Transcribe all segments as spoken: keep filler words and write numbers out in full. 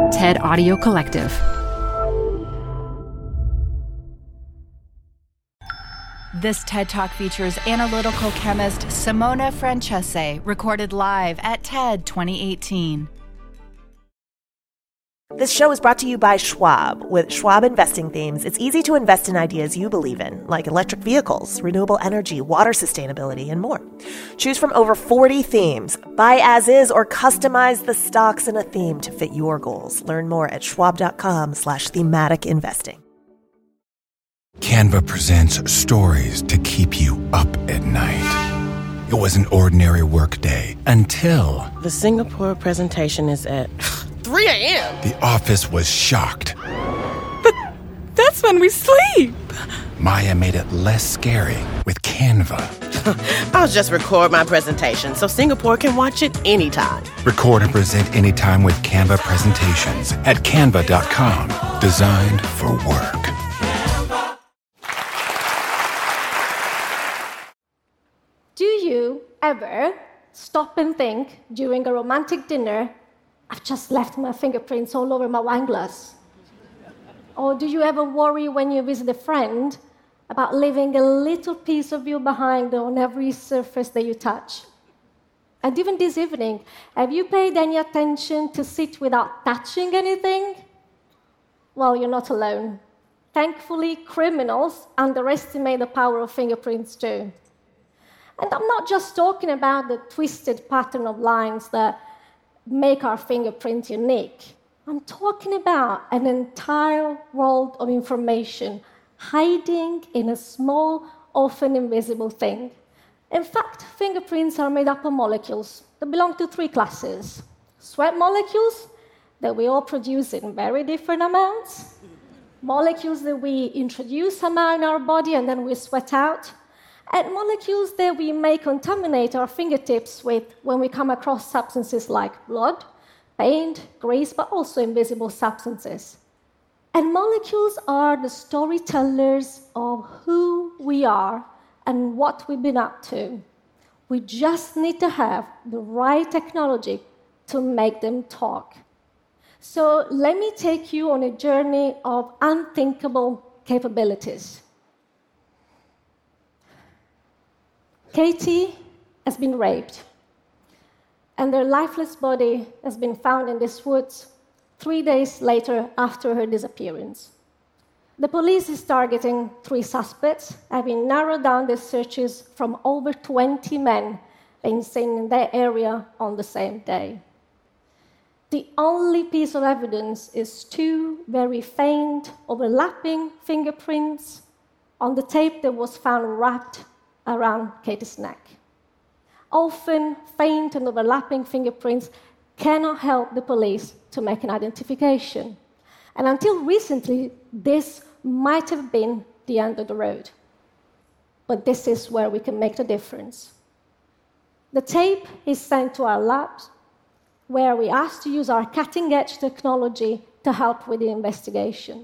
TED Audio Collective. This TED Talk features analytical chemist Simona Francese, recorded live at TED twenty eighteen. This show is brought to you by Schwab. With Schwab Investing Themes, it's easy to invest in ideas you believe in, like electric vehicles, renewable energy, water sustainability, and more. Choose from over forty themes. Buy as is or customize the stocks in a theme to fit your goals. Learn more at schwab.com slash thematic investing. Canva presents stories to keep you up at night. It was an ordinary workday until... The Singapore presentation is at three a.m. The office was shocked. But that's when we sleep. Maya made it less scary with Canva. I'll just record my presentation so Singapore can watch it anytime. Record and present anytime with Canva presentations at canva dot com. Designed for work. Do you ever stop and think during a romantic dinner, I've just left my fingerprints all over my wine glass? Or do you ever worry when you visit a friend about leaving a little piece of you behind on every surface that you touch? And even this evening, have you paid any attention to sit without touching anything? Well, you're not alone. Thankfully, criminals underestimate the power of fingerprints too. And I'm not just talking about the twisted pattern of lines that make our fingerprint unique. I'm talking about an entire world of information hiding in a small, often invisible thing. In fact, fingerprints are made up of molecules that belong to three classes. Sweat molecules that we all produce in very different amounts. Molecules that we introduce somehow in our body and then we sweat out. And molecules that we may contaminate our fingertips with when we come across substances like blood, paint, grease, but also invisible substances. And molecules are the storytellers of who we are and what we've been up to. We just need to have the right technology to make them talk. So let me take you on a journey of unthinkable capabilities. Katie has been raped, and her lifeless body has been found in these woods three days later after her disappearance. The police is targeting three suspects, having narrowed down their searches from over twenty men being seen in that area on the same day. The only piece of evidence is two very faint, overlapping fingerprints on the tape that was found wrapped around Katie's neck. Often, faint and overlapping fingerprints cannot help the police to make an identification. And until recently, this might have been the end of the road. But this is where we can make the difference. The tape is sent to our labs, where we ask to use our cutting-edge technology to help with the investigation.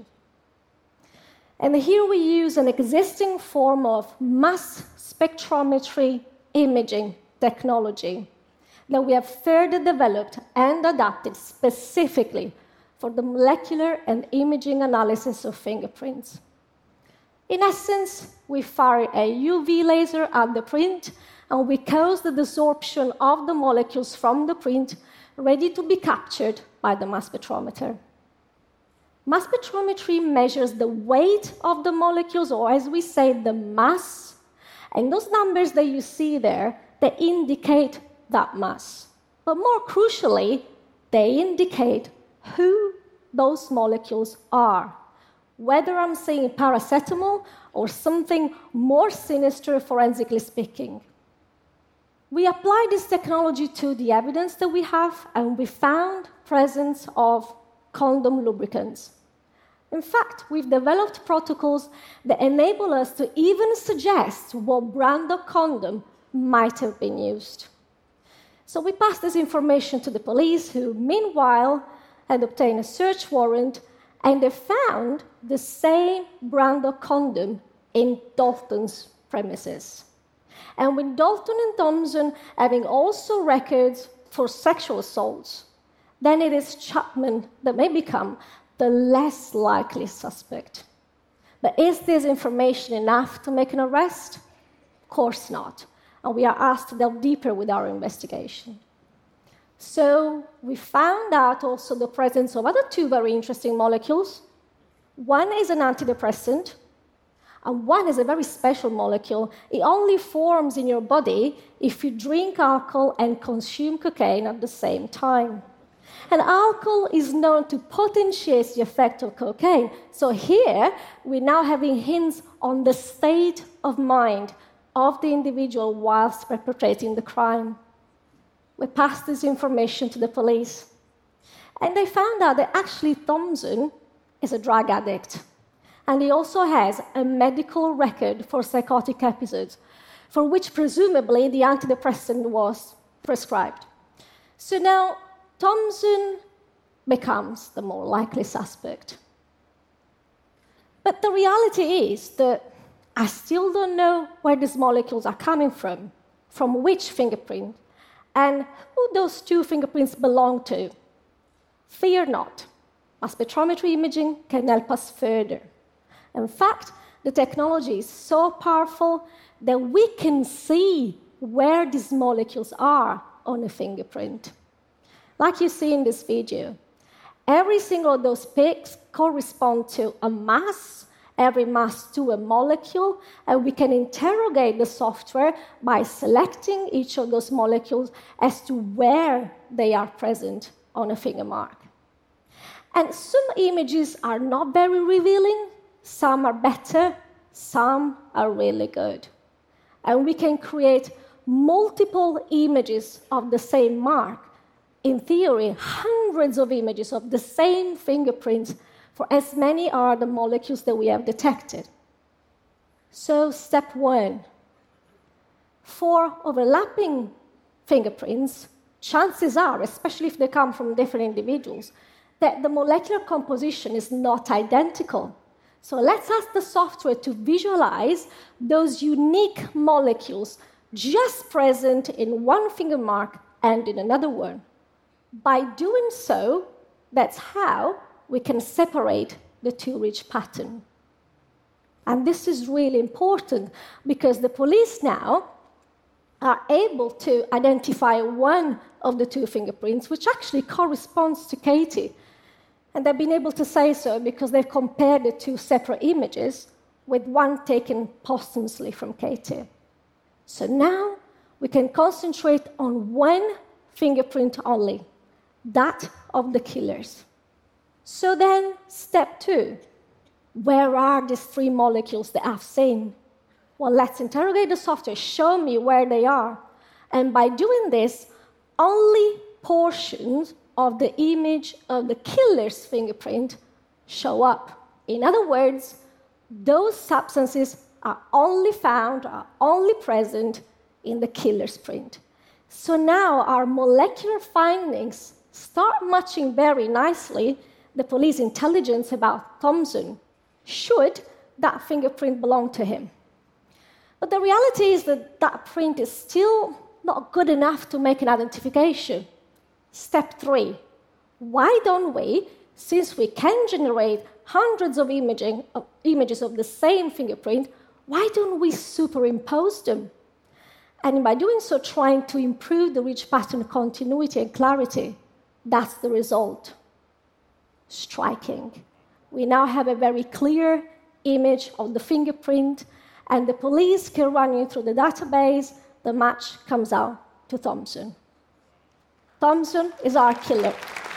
And here we use an existing form of mass spectrometry imaging technology that we have further developed and adapted specifically for the molecular and imaging analysis of fingerprints. In essence, we fire a U V laser at the print, and we cause the desorption of the molecules from the print, ready to be captured by the mass spectrometer. Mass spectrometry measures the weight of the molecules, or as we say, the mass, and those numbers that you see there, they indicate that mass. But more crucially, they indicate who those molecules are, whether I'm saying paracetamol or something more sinister, forensically speaking. We applied this technology to the evidence that we have, and we found presence of condom lubricants. In fact, we've developed protocols that enable us to even suggest what brand of condom might have been used. So we passed this information to the police, who, meanwhile, had obtained a search warrant, and they found the same brand of condom in Dalton's premises. And with Dalton and Thompson having also records for sexual assaults, then it is Chapman that may become the less likely suspect. But is this information enough to make an arrest? Of course not. And we are asked to delve deeper with our investigation. So we found out also the presence of other two very interesting molecules. One is an antidepressant, and one is a very special molecule. It only forms in your body if you drink alcohol and consume cocaine at the same time. And alcohol is known to potentiate the effect of cocaine. So here, we're now having hints on the state of mind of the individual whilst perpetrating the crime. We passed this information to the police. And they found out that actually Thompson is a drug addict. And he also has a medical record for psychotic episodes, for which presumably the antidepressant was prescribed. So now, Thompson becomes the more likely suspect. But the reality is that I still don't know where these molecules are coming from, from which fingerprint, and who those two fingerprints belong to. Fear not. Mass spectrometry imaging can help us further. In fact, the technology is so powerful that we can see where these molecules are on a fingerprint. Like you see in this video, every single of those peaks correspond to a mass, every mass to a molecule, and we can interrogate the software by selecting each of those molecules as to where they are present on a finger mark. And some images are not very revealing, some are better, some are really good. And we can create multiple images of the same mark. In theory, hundreds of images of the same fingerprints, for as many are the molecules that we have detected. So, step one. For overlapping fingerprints, chances are, especially if they come from different individuals, that the molecular composition is not identical. So let's ask the software to visualize those unique molecules just present in one finger mark and in another one. By doing so, that's how we can separate the two-ridge pattern. And this is really important because the police now are able to identify one of the two fingerprints, which actually corresponds to Katie. And they've been able to say so because they've compared the two separate images with one taken posthumously from Katie. So now we can concentrate on one fingerprint only, that of the killers. So then, step two, where are these three molecules that I've seen? Well, let's interrogate the software, show me where they are. And by doing this, only portions of the image of the killer's fingerprint show up. In other words, those substances are only found, are only present in the killer's print. So now our molecular findings start matching very nicely the police intelligence about Thompson. Should that fingerprint belong to him? But the reality is that that print is still not good enough to make an identification. Step three, why don't we, since we can generate hundreds of imaging, of images of the same fingerprint, why don't we superimpose them? And by doing so, trying to improve the ridge pattern continuity and clarity, that's the result. Striking. We now have a very clear image of the fingerprint, and the police can run it through the database. The match comes out to Thompson. Thompson is our killer.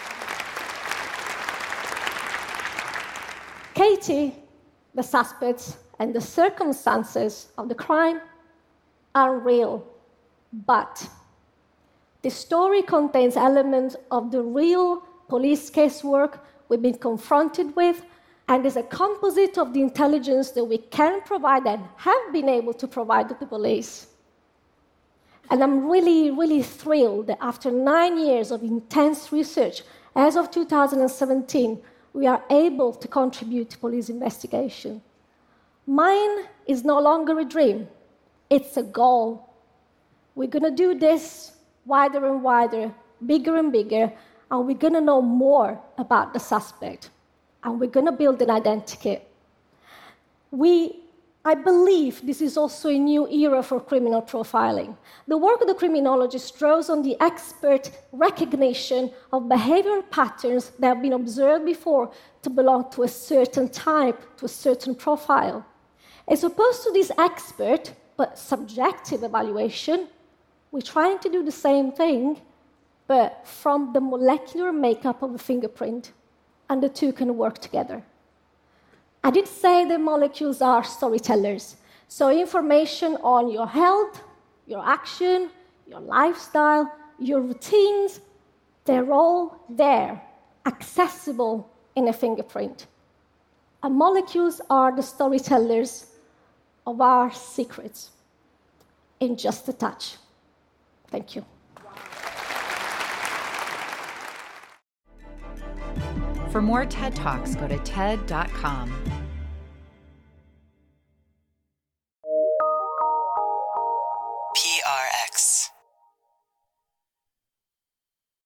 Katie, the suspects, and the circumstances of the crime are real, but the story contains elements of the real police casework we've been confronted with, and is a composite of the intelligence that we can provide and have been able to provide to the police. And I'm really, really thrilled that after nine years of intense research, as of two thousand seventeen, we are able to contribute to police investigation. Mine is no longer a dream, it's a goal. We're going to do this wider and wider, bigger and bigger, and we're going to know more about the suspect, and we're going to build an identity. We, I believe this is also a new era for criminal profiling. The work of the criminologist draws on the expert recognition of behavioral patterns that have been observed before to belong to a certain type, to a certain profile. As opposed to this expert, but subjective evaluation, we're trying to do the same thing, but from the molecular makeup of a fingerprint, and the two can work together. I did say that molecules are storytellers, so information on your health, your action, your lifestyle, your routines, they're all there, accessible in a fingerprint. And molecules are the storytellers of our secrets in just a touch. Thank you. For more TED Talks, go to ted dot com. P R X.